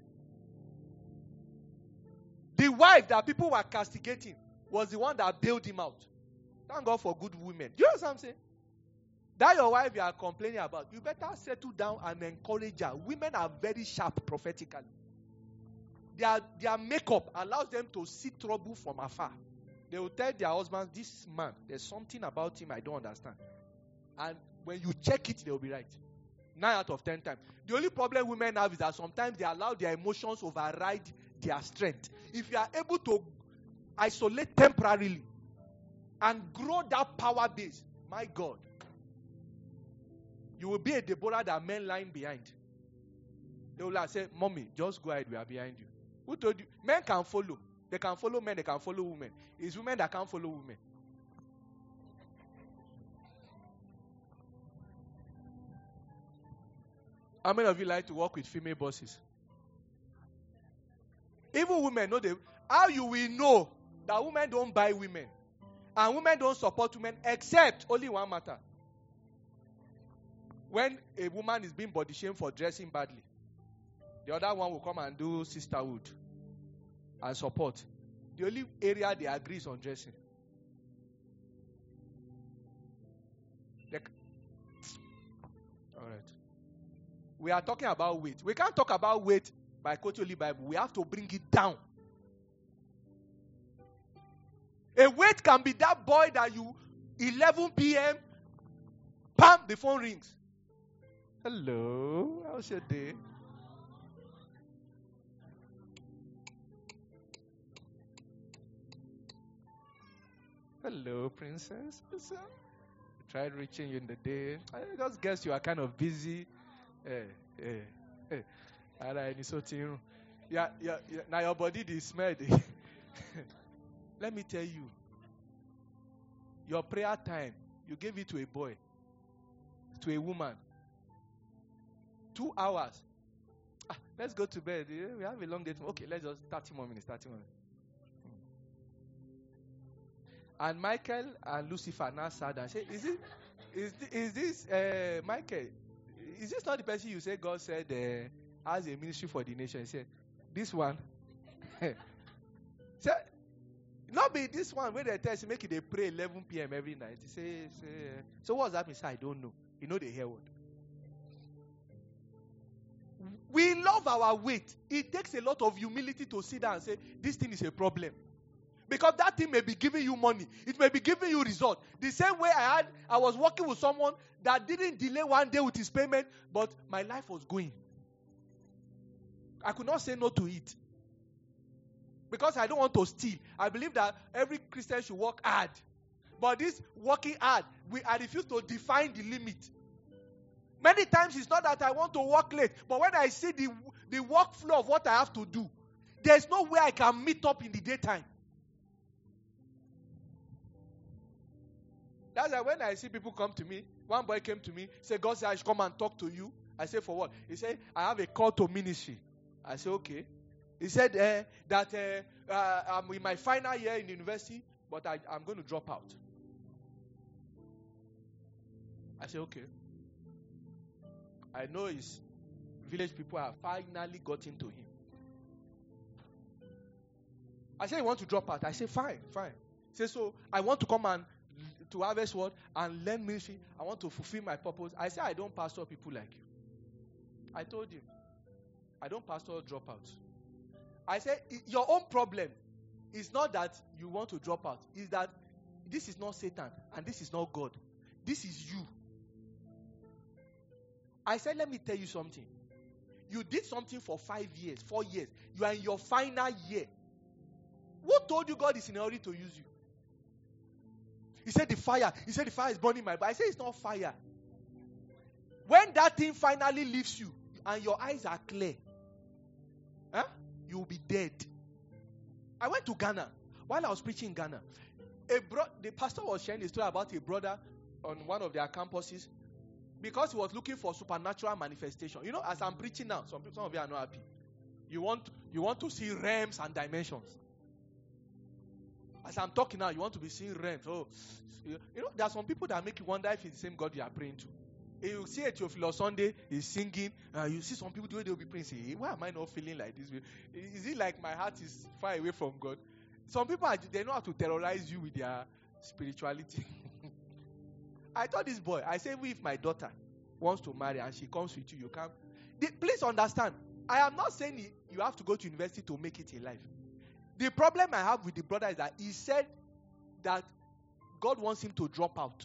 The wife that people were castigating was the one that bailed him out. Thank God for good women. Do you know what I'm saying? That your wife you are complaining about, you better settle down and encourage her. Women are very sharp prophetically. Their, their makeup allows them to see trouble from afar. They will tell their husbands, this man, there's something about him I don't understand. And when you check it, they will be right. Nine out of ten times. The only problem women have is that sometimes they allow their emotions override their strength. If you are able to isolate temporarily and grow that power base, my God, you will be a Deborah that men lying behind. They will like say, mommy, just go ahead, we are behind you. Who told you? Men can follow. They can follow men, they can follow women. It's women that can't follow women. How many of you like to work with female bosses? Even women know they, how you will know that women don't buy women and women don't support women except only one matter. When a woman is being body shamed for dressing badly, the other one will come and do sisterhood and support. The only area they agree is on dressing. They, all right. We are talking about weight. We can't talk about weight by quoting Holy Bible. We have to bring it down. A weight can be that boy that you, eleven p.m., bam, the phone rings. Hello, how's your day? Hello, princess. What's up? tried reaching you in the day. I just guess you are kind of busy. Eh, eh, eh. Alright, it's so thin. Yeah, yeah, yeah. Now your body is smell. Let me tell you. Your prayer time, you gave it to a boy, to a woman. Two hours. Ah, let's go to bed. We have a long day. Okay, let's just thirty more minutes. Thirty more minutes. And Michael and Lucifer now sat and said, "Is it? Is this, is this uh, Michael? Is this not the person you say God said uh, has a ministry for the nation?" He said, "This one." Say, not be this one where they tell you make it they pray eleven p.m. every night. He say, say uh, so what's that mean? Say, I don't know. You know they hear what. We love our weight. It takes a lot of humility to sit down and say, this thing is a problem. Because that thing may be giving you money. It may be giving you result. The same way I had, I was working with someone that didn't delay one day with his payment, but my life was going. I could not say no to it. Because I don't want to steal. I believe that every Christian should work hard. But this working hard, we, I refuse to define the limit. Many times it's not that I want to work late, but when I see the, the workflow of what I have to do, there's no way I can meet up in the daytime. That's why when I see people come to me, one boy came to me, said, God said I should come and talk to you. I said, for what? He said, I have a call to ministry. I said, okay. He said uh, that uh, uh, I'm in my final year in university, but I, I'm going to drop out. I said, okay. I know his village people have finally gotten to him. I said, you want to drop out? I said, fine, fine. He said, so I want to come and to Harvest World and learn ministry. I want to fulfill my purpose. I said, I don't pastor people like you. I told him, I don't pastor dropouts. I said, your own problem is not that you want to drop out. It's that this is not Satan and this is not God. This is you. I said, let me tell you something. You did something for five years, four years. You are in your final year. Who told you God is in a hurry to use you? He said the fire. He said the fire is burning my body. I said it's not fire. When that thing finally leaves you and your eyes are clear, huh, you will be dead. I went to Ghana. While I was preaching in Ghana, a bro- the pastor was sharing a story about a brother on one of their campuses because he was looking for supernatural manifestation. You know, as I'm preaching now, some, some of you are not happy. You want, you want to see realms and dimensions. As I'm talking now, you want to be seeing realms. Oh, you know, there are some people that make you wonder if it's the same God you are praying to. If you see at your Philo Sunday, he's singing. Uh, you see some people the way they'll be praying. Say, hey, why am I not feeling like this? Is it like my heart is far away from God? Some people, are, they know how to terrorize you with their spirituality. I told this boy, I say, if my daughter wants to marry and she comes with you, you can't. Please understand, I am not saying you have to go to university to make it in life. The problem I have with the brother is that he said that God wants him to drop out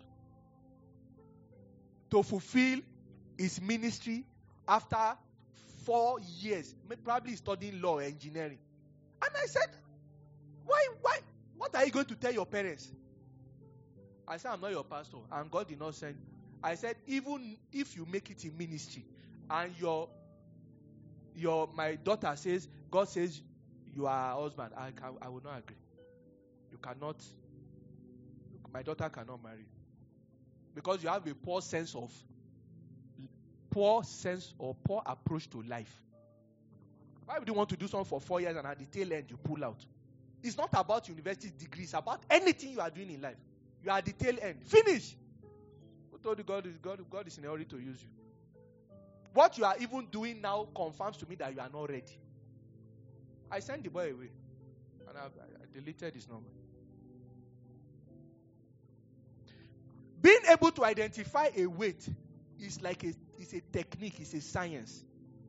to fulfill his ministry after four years, probably studying law or engineering. And I said, why, why, what are you going to tell your parents? I said, I'm not your pastor, and God did not send. I said, even if you make it in ministry, and your, your, my daughter says, God says, you are a husband, I can, I will not agree. You cannot, my daughter cannot marry. Because you have a poor sense of, poor sense or poor approach to life. Why would you want to do something for four years and at the tail end you pull out? It's not about university degrees, it's about anything you are doing in life. You are at the tail end. Finish. Who told you God is, God, God is in a hurry to use you? What you are even doing now confirms to me that you are not ready. I sent the boy away. And I, I deleted his number. Being able to identify a weight is like a, it's a technique, it's a science.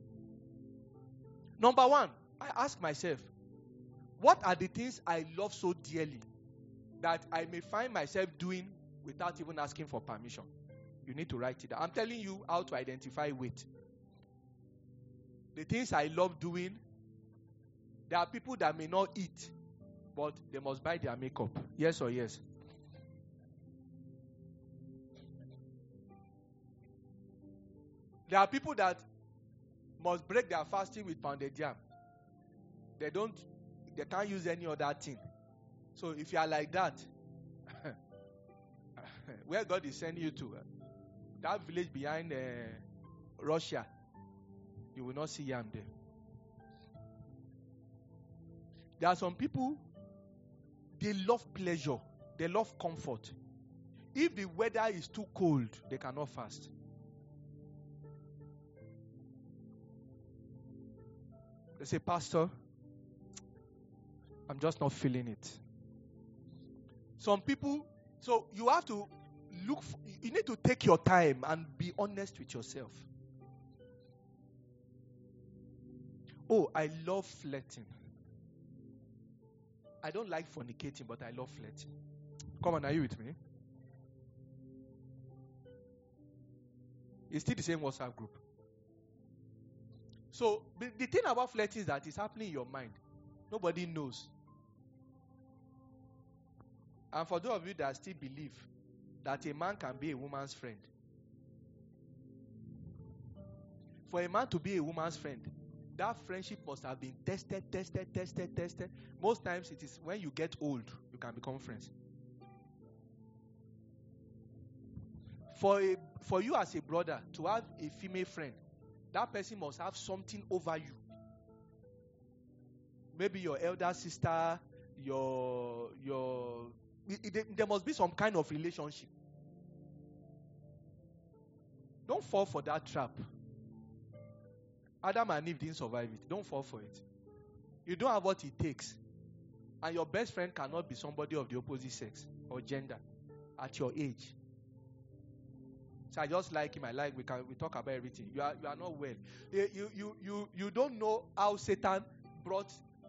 Number one, I ask myself, what are the things I love so dearly that I may find myself doing without even asking for permission? You need to write it down. I'm telling you how to identify weight. The things I love doing, there are people that may not eat, but they must buy their makeup. Yes or yes? There are people that must break their fasting with pounded yam. They don't, they can't use any other thing. So if you are like that, where God is sending you to, that village behind uh, Russia, you will not see yam there. There are some people, they love pleasure, they love comfort. If the weather is too cold, they cannot fast. They say, Pastor, I'm just not feeling it. Some people, so you have to look, for, you need to take your time and be honest with yourself. Oh, I love flirting. I don't like fornicating, but I love flirting. Come on, are you with me? It's still the same WhatsApp group. So, the, the thing about flirting is that it's happening in your mind. Nobody knows. And for those of you that still believe that a man can be a woman's friend, for a man to be a woman's friend, that friendship must have been tested, tested, tested, tested. Most times it is when you get old, you can become friends. For a, for you as a brother to have a female friend, that person must have something over you. Maybe your elder sister, your, your, it, it, there must be some kind of relationship. Don't fall for that trap. Adam and Eve didn't survive it. Don't fall for it. You don't have what it takes. And your best friend cannot be somebody of the opposite sex or gender at your age. So I just like him. I like, we can we talk about everything. You are you are not well. You you you you, you don't know how Satan brought.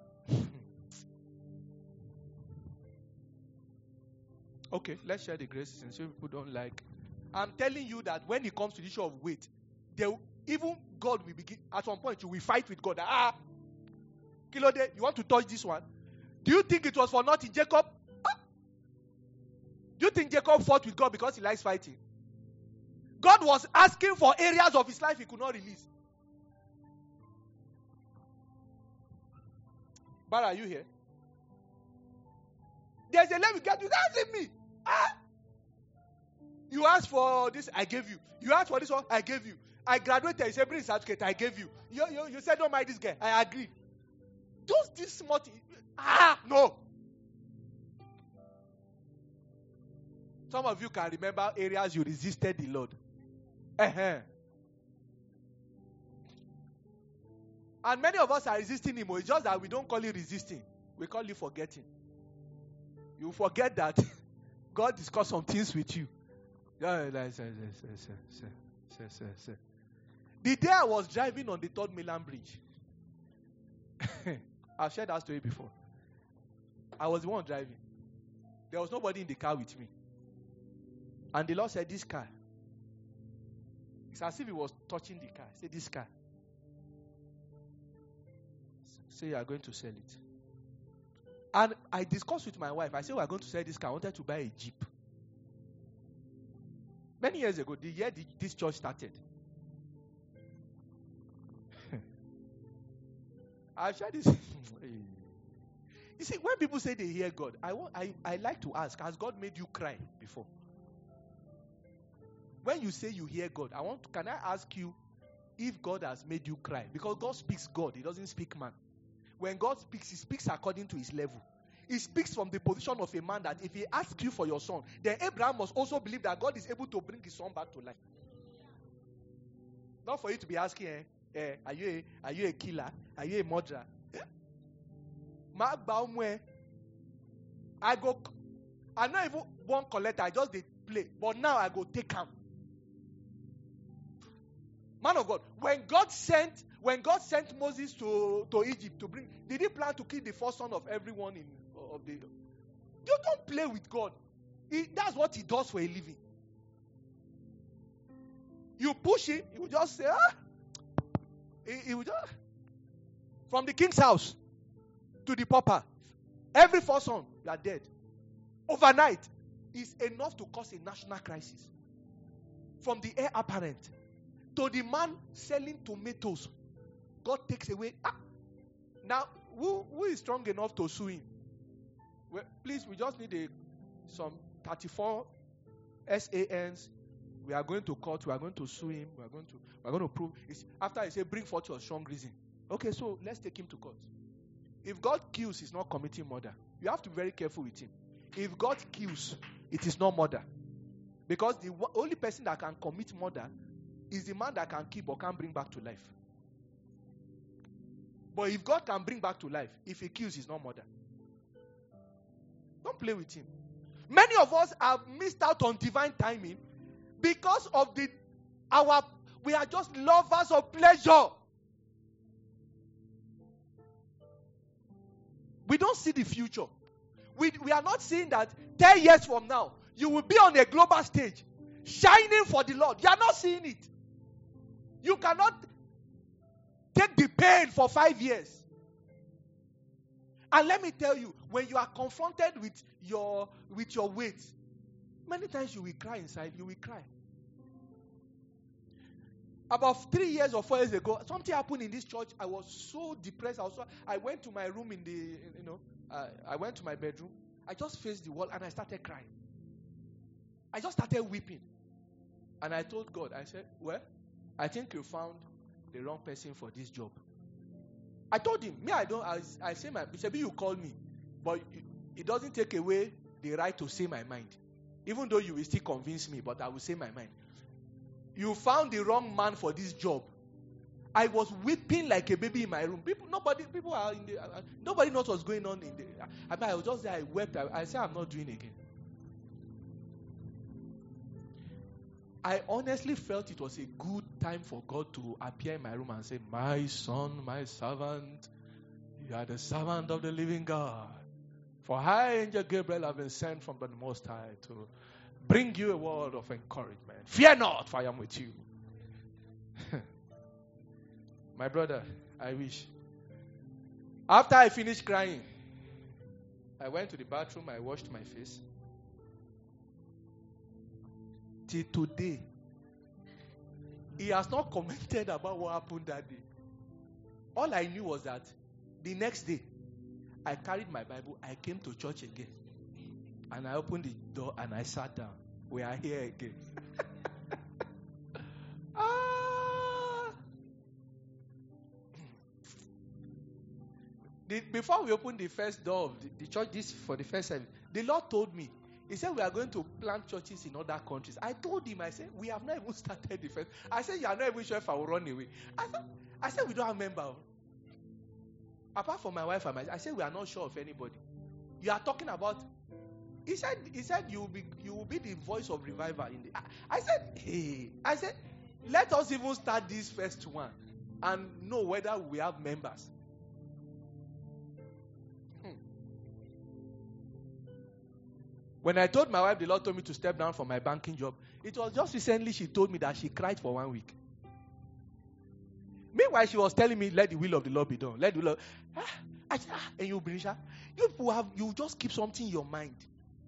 Okay, let's share the grace since people don't like. I'm telling you that when it comes to the issue of weight, they will, even God will begin, at some point you will fight with God. Ah, Kilode, you want to touch this one? Do you think it was for nothing, Jacob? Ah. Do you think Jacob fought with God because he likes fighting? God was asking for areas of his life he could not release. But are you here? There's a level God, you can't leave me. Ah! You asked for this, I gave you. You asked for this one, I gave you. I graduated, you said bring certificate, I gave you. You, you. you said don't mind this guy, I agreed. Those this smart, ah, no. Some of you can remember areas you resisted the Lord. Uh-huh. And many of us are resisting him. It's just that we don't call it resisting. We call it forgetting. You forget that God discussed some things with you. The day I was driving on the Third Milan Bridge, I've shared that story before. I was the one driving. There was nobody in the car with me. And the Lord said, this car. It's as if he was touching the car. He said, this car. Say you are going to sell it. And I discussed with my wife. I said, we are going to sell this car. I wanted to buy a Jeep. Many years ago, the year this church started. I've shared this. You see, when people say they hear God, I, want, I, I like to ask, has God made you cry before? When you say you hear God, I want to, can I ask you if God has made you cry? Because God speaks God, he doesn't speak man. When God speaks, he speaks according to his level. He speaks from the position of a man that if he asks you for your son, then Abraham must also believe that God is able to bring his son back to life. Not for you to be asking, eh, eh, are you a, are you a killer? Are you a murderer? Eh? I go, I not even one collector, I just did play. But now I go take him. Man of God, when God sent, when God sent Moses to, to Egypt to bring, did he plan to kill the first son of everyone in of the? You don't play with God. He, that's what he does for a living. You push him, he will just say, ah. He, he will just, from the king's house to the pauper, every first son, you are dead. Overnight is enough to cause a national crisis. From the heir apparent to the man selling tomatoes. God takes away. Ah. Now, who, who is strong enough to sue him? Well, please, we just need a, some thirty-four S A Ns. We are going to court. We are going to sue him. We are going to. We are going to prove. It's, after I say, bring forth your strong reason. Okay, so let's take him to court. If God kills, he's not committing murder. You have to be very careful with him. If God kills, it is not murder, because the only person that can commit murder is the man that can kill but can't bring back to life. But if God can bring back to life, if he kills, it's not murder. Don't play with him. Many of us have missed out on divine timing because of the our we are just lovers of pleasure. We don't see the future. We, we are not seeing that ten years from now, you will be on a global stage, shining for the Lord. You are not seeing it. You cannot take the pain for five years. And let me tell you, when you are confronted with your, with your weight, many times you will cry inside. You will cry. About three years or four years ago, something happened in this church. I was so depressed. I, was so, I went to my room in the, you know, uh, I went to my bedroom. I just faced the wall and I started crying. I just started weeping. And I told God, I said, well, I think you found the wrong person for this job. I told him, me, I don't, I, I say my, maybe you call me, but it, it doesn't take away the right to say my mind. Even though you will still convince me, but I will say my mind. You found the wrong man for this job. I was weeping like a baby in my room. People, nobody, people are in the, uh, nobody knows what's going on in the. I mean, I was just there. I wept. I, I said, I'm not doing it again. I honestly felt it was a good time for God to appear in my room and say, "My son, my servant, you are the servant of the living God. For I, Angel Gabriel, have been sent from the Most High to bring you a word of encouragement. Fear not, for I am with you." My brother, I wish. After I finished crying, I went to the bathroom, I washed my face. Till today, he has not commented about what happened that day. All I knew was that the next day, I carried my Bible, I came to church again. And I opened the door and I sat down. We are here again. ah. the, before we opened the first door of the, the church, this for the first service, the Lord told me, He said we are going to plant churches in other countries. I told him, I said, we have not even started the first. I said, you are not even sure if I will run away. I said, I said we don't have members. Apart from my wife and myself, I said we are not sure of anybody. You are talking about. He said, he said you will be you will be the voice of revival in the. I, I said, hey, I said, let us even start this first one and know whether we have members. Hmm. When I told my wife, the Lord told me to step down from my banking job. It was just recently she told me that she cried for one week. Meanwhile, she was telling me, let the will of the Lord be done. Let the will of, ah, I said, ah, and you, Brisha, you people have, you just keep something in your mind.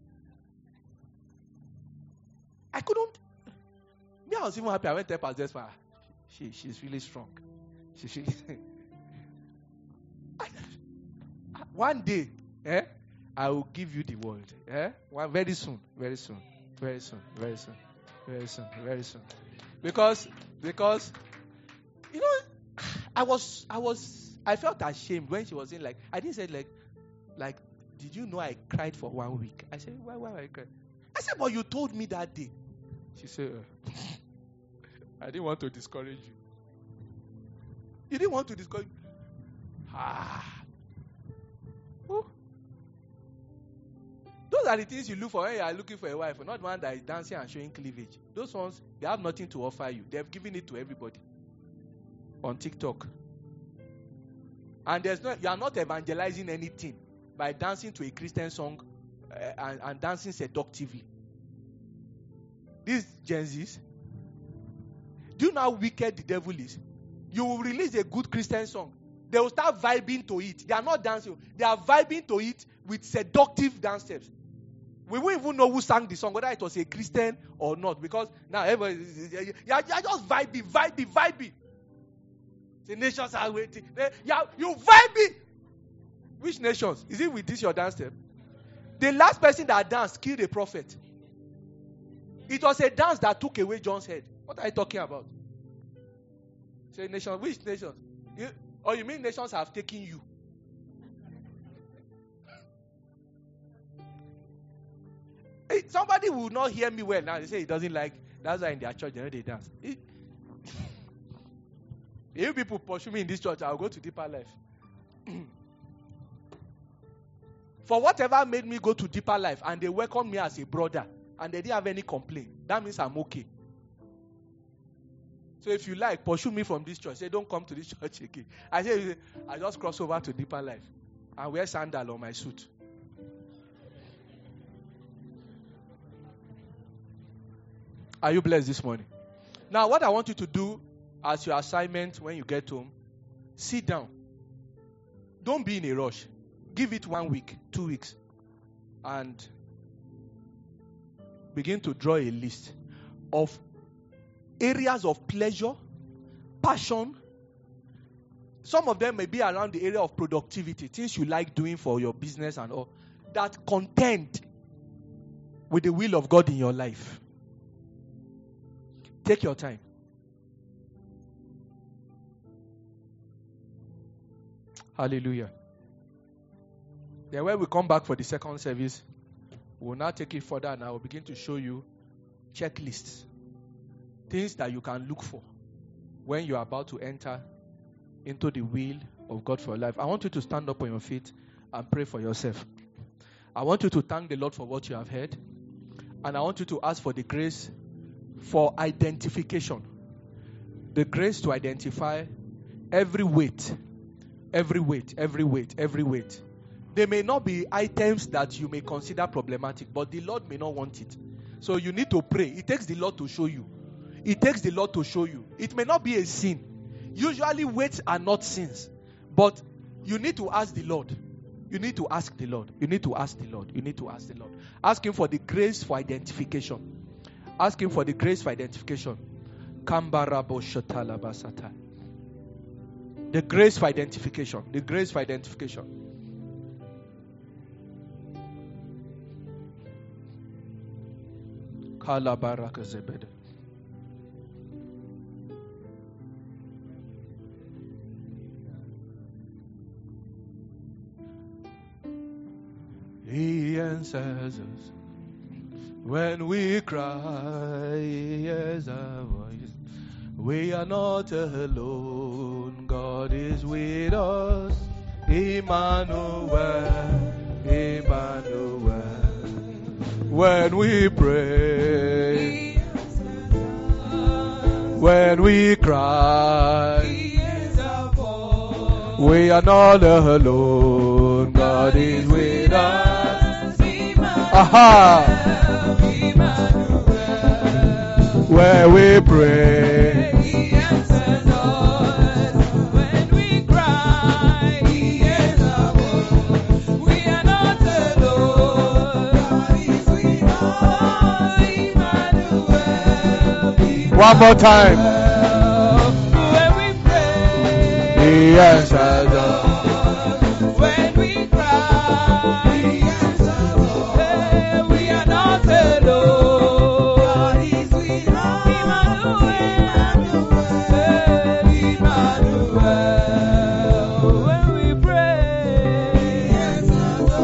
I couldn't. Me, I was even happy. I went there past this far. She, she's really strong. She, she. One day, eh, I will give you the world. Eh, one very soon, very soon, very soon, very soon, very soon, very soon. Because, because, you know. I was, I was, I felt ashamed when she was in like, I didn't say like, like, did you know I cried for one week? I said, why, why I cried? I said, but you told me that day. She said, uh, I didn't want to discourage you. You didn't want to discourage me. Ah. Ooh. Those are the things you look for when you are looking for a wife, not one that is dancing and showing cleavage. Those ones, they have nothing to offer you. They have given it to everybody. On TikTok. And there's no, you are not evangelizing anything by dancing to a Christian song uh, and, and dancing seductively. These Gen Zs, do you know how wicked the devil is? You will release a good Christian song. They will start vibing to it. They are not dancing. They are vibing to it with seductive dance steps. We won't even know who sang the song, whether it was a Christian or not, because now everybody, you're just vibey, vibey, vibey. The nations are waiting. They, yeah, you vibey. Which nations? Is it with this your dance step? The last person that danced killed a prophet. It was a dance that took away John's head. What are you talking about? Say nation. Which nations? You, or you mean nations have taken you? Hey, somebody will not hear me well now. They say he doesn't like. That's why in their church they know they dance. It, if people pursue me in this church, I'll go to Deeper Life. For whatever made me go to Deeper Life, and they welcomed me as a brother, and they didn't have any complaint, that means I'm okay. So if you like, pursue me from this church. Say, don't come to this church again. I say, I just cross over to Deeper Life and wear sandal on my suit. Are you blessed this morning? Now, what I want you to do as your assignment when you get home, sit down. Don't be in a rush. Give it one week, two weeks, and begin to draw a list of areas of pleasure, passion. Some of them may be around the area of productivity, things you like doing for your business and all, that contend with the will of God in your life. Take your time. Hallelujah. Then when we come back for the second service, we'll now take it further and I will begin to show you checklists. Things that you can look for when you are about to enter into the will of God for your life. I want you to stand up on your feet and pray for yourself. I want you to thank the Lord for what you have heard. And I want you to ask for the grace for identification. The grace to identify every weight, every weight, every weight, every weight. They may not be items that you may consider problematic, but the Lord may not want it. So you need to pray. It takes the Lord to show you. It takes the Lord to show you. It may not be a sin. Usually weights are not sins. But you need to ask the Lord. You need to ask the Lord. You need to ask the Lord. You need to ask the Lord. Ask Him for the grace for identification. Ask Him for the grace for identification. The grace for identification. The grace for identification. Kalabaraka zebede. He answers us when we cry. He hears our voice. We are not alone. God is with us. Emmanuel, Emmanuel. When we pray, when we cry, we are not alone. God is with us. Aha! Where we pray, when we cry, He hears our voice. We are not alone. God is with us. Emmanuel. One more time. When we pray, He answers us.